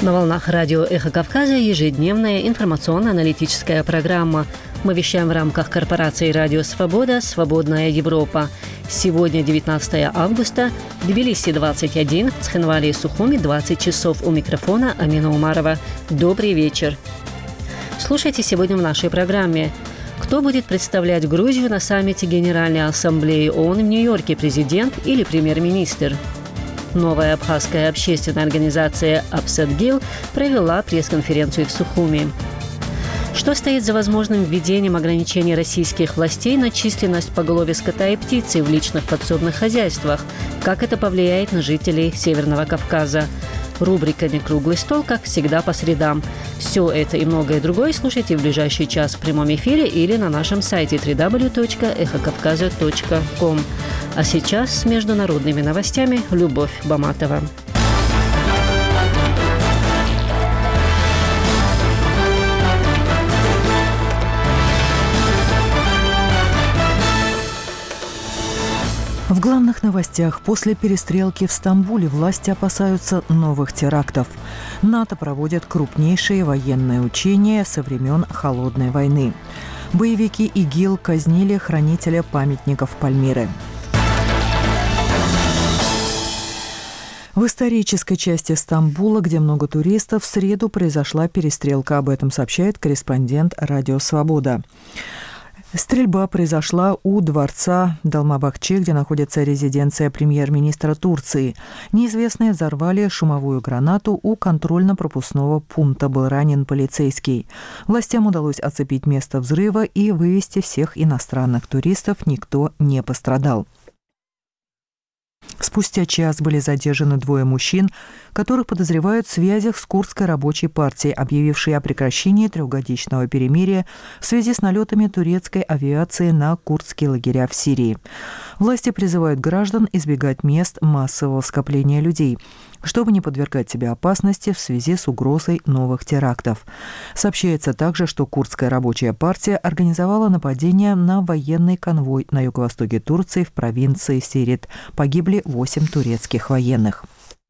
На волнах радио «Эхо Кавказа» ежедневная информационно-аналитическая программа. Мы вещаем в рамках корпорации «Радио Свобода. Свободная Европа». Сегодня 19 августа, Тбилиси 21, Цхинвали и Сухуми 20 часов. У микрофона Амина Умарова. Добрый вечер. Слушайте сегодня в нашей программе. Кто будет представлять Грузию на саммите Генеральной Ассамблеи ООН в Нью-Йорке, президент или премьер-министр? Новая абхазская общественная организация «Апсадгил» провела пресс-конференцию в Сухуми. Что стоит за возможным введением ограничений российских властей на численность поголовья скота и птицы в личных подсобных хозяйствах? Как это повлияет на жителей Северного Кавказа? Рубрика «Некруглый стол», как всегда, по средам. Все это и многое другое слушайте в ближайший час в прямом эфире или на нашем сайте www.эхокавказа.ком. А сейчас с международными новостями Любовь Баматова. В главных новостях: после перестрелки в Стамбуле власти опасаются новых терактов. НАТО проводит крупнейшие военные учения со времен Холодной войны. Боевики ИГИЛ казнили хранителя памятников Пальмиры. В исторической части Стамбула, где много туристов, в среду произошла перестрелка. Об этом сообщает корреспондент «Радио Свобода». Стрельба произошла у дворца Долмабахче, где находится резиденция премьер-министра Турции. Неизвестные взорвали шумовую гранату у контрольно-пропускного пункта. Был ранен полицейский. Властям удалось оцепить место взрыва и вывести всех иностранных туристов. Никто не пострадал. Спустя час были задержаны двое мужчин, которых подозревают в связях с Курдской рабочей партией, объявившей о прекращении трехгодичного перемирия в связи с налетами турецкой авиации на курдские лагеря в Сирии. Власти призывают граждан избегать мест массового скопления людей, чтобы не подвергать себя опасности в связи с угрозой новых терактов. Сообщается также, что Курдская рабочая партия организовала нападение на военный конвой на юго-востоке Турции в провинции Сирит. Погибли 8 турецких военных.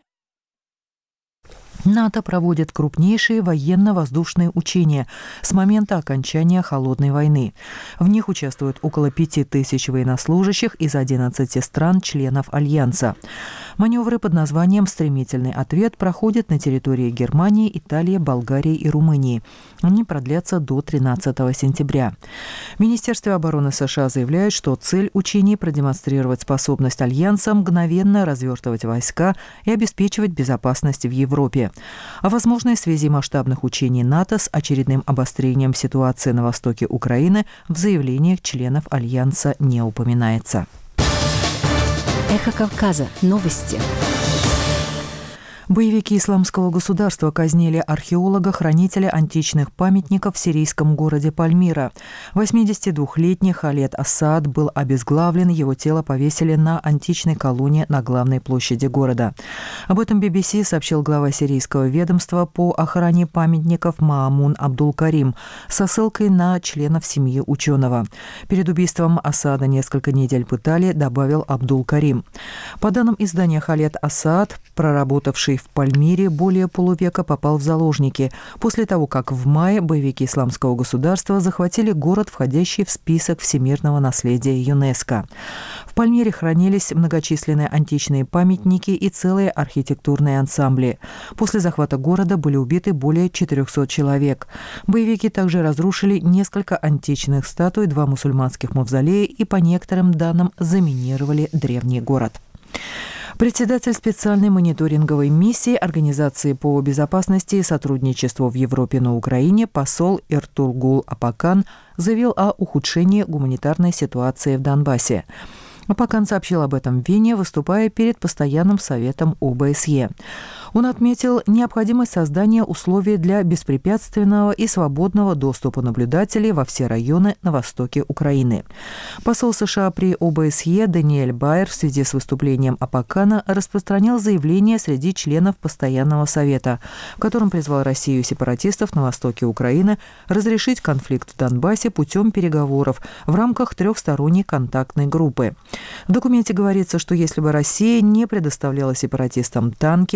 НАТО проводит крупнейшие военно-воздушные учения с момента окончания Холодной войны. В них участвуют около 5000 военнослужащих из 11 стран-членов Альянса. Маневры под названием «Стремительный ответ» проходят на территории Германии, Италии, Болгарии и Румынии. Они продлятся до 13 сентября. Министерство обороны США заявляет, что цель учений – продемонстрировать способность Альянса мгновенно развертывать войска и обеспечивать безопасность в Европе. О возможной связи масштабных учений НАТО с очередным обострением ситуации на востоке Украины в заявлениях членов Альянса не упоминается. Эхо Кавказа. Новости. Боевики Исламского государства казнили археолога-хранителя античных памятников в сирийском городе Пальмира. 82-летний Халед Асад был обезглавлен, его тело повесили на античной колонне на главной площади города. Об этом BBC сообщил глава сирийского ведомства по охране памятников Маамун Абдул-Карим со ссылкой на членов семьи ученого. Перед убийством Асада несколько недель пытали, добавил Абдул-Карим. По данным издания, Халед Асад, проработавший в Пальмире более полувека, попал в заложники после того, как в мае боевики Исламского государства захватили город, входящий в список всемирного наследия ЮНЕСКо. В Пальмире хранились многочисленные античные памятники и целые архитектурные ансамбли. После захвата города были убиты более 400 человек. Боевики также разрушили несколько античных статуй, 2 мусульманских мавзолея и, по некоторым данным, заминировали древний город. Председатель специальной мониторинговой миссии Организации по безопасности и сотрудничеству в Европе на Украине посол Эртургул Апакан заявил о ухудшении гуманитарной ситуации в Донбассе. Апакан сообщил об этом в Вене, выступая перед Постоянным советом ОБСЕ. Он отметил необходимость создания условий для беспрепятственного и свободного доступа наблюдателей во все районы на востоке Украины. Посол США при ОБСЕ Даниэль Байер в связи с выступлением Апакана распространил заявление среди членов Постоянного совета, в котором призвал Россию и сепаратистов на востоке Украины разрешить конфликт в Донбассе путем переговоров в рамках трехсторонней контактной группы. В документе говорится, что если бы Россия не предоставляла сепаратистам танки, бронированные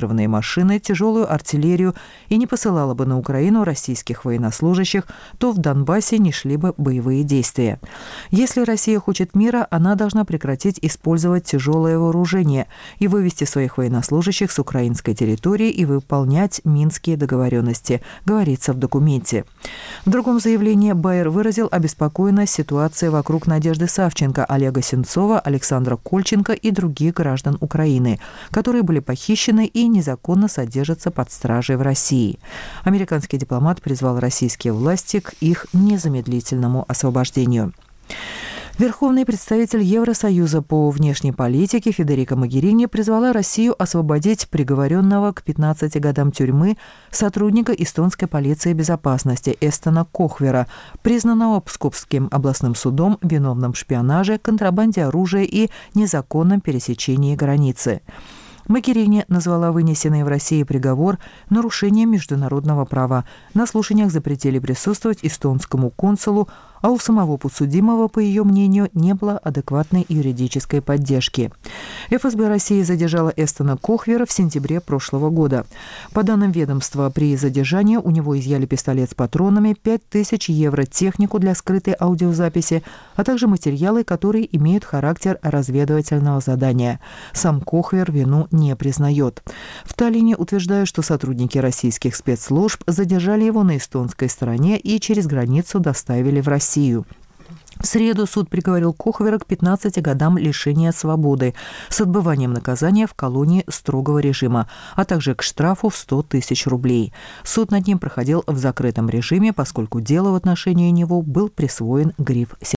бронированные машины, тяжелую артиллерию и не посылала бы на Украину российских военнослужащих, то в Донбассе не шли бы боевые действия. Если Россия хочет мира, она должна прекратить использовать тяжелое вооружение и вывести своих военнослужащих с украинской территории и выполнять Минские договоренности, говорится в документе. В другом заявлении Байер выразил обеспокоенность ситуацией вокруг Надежды Савченко, Олега Сенцова, Александра Кольченко и других граждан Украины, которые были похищены и незаконно содержатся под стражей в России. Американский дипломат призвал российские власти к их незамедлительному освобождению. Верховный представитель Евросоюза по внешней политике Федерика Могерини призвала Россию освободить приговоренного к 15 годам тюрьмы сотрудника эстонской полиции безопасности Эстона Кохвера, признанного Псковским областным судом виновным в шпионаже, контрабанде оружия и незаконном пересечении границы. Могерини назвала вынесенный в России приговор нарушением международного права. На слушаниях запретили присутствовать эстонскому консулу, а у самого подсудимого, по ее мнению, не было адекватной юридической поддержки. ФСБ России задержала Эстона Кохвера в сентябре прошлого года. По данным ведомства, при задержании у него изъяли пистолет с патронами, 5000 евро, технику для скрытой аудиозаписи, а также материалы, которые имеют характер разведывательного задания. Сам Кохвер вину не признает. В Таллине утверждают, что сотрудники российских спецслужб задержали его на эстонской стороне и через границу доставили в Россию. В среду суд приговорил Кохвера к 15 годам лишения свободы с отбыванием наказания в колонии строгого режима, а также к штрафу в 100 000 рублей. Суд над ним проходил в закрытом режиме, поскольку делу в отношении него был присвоен гриф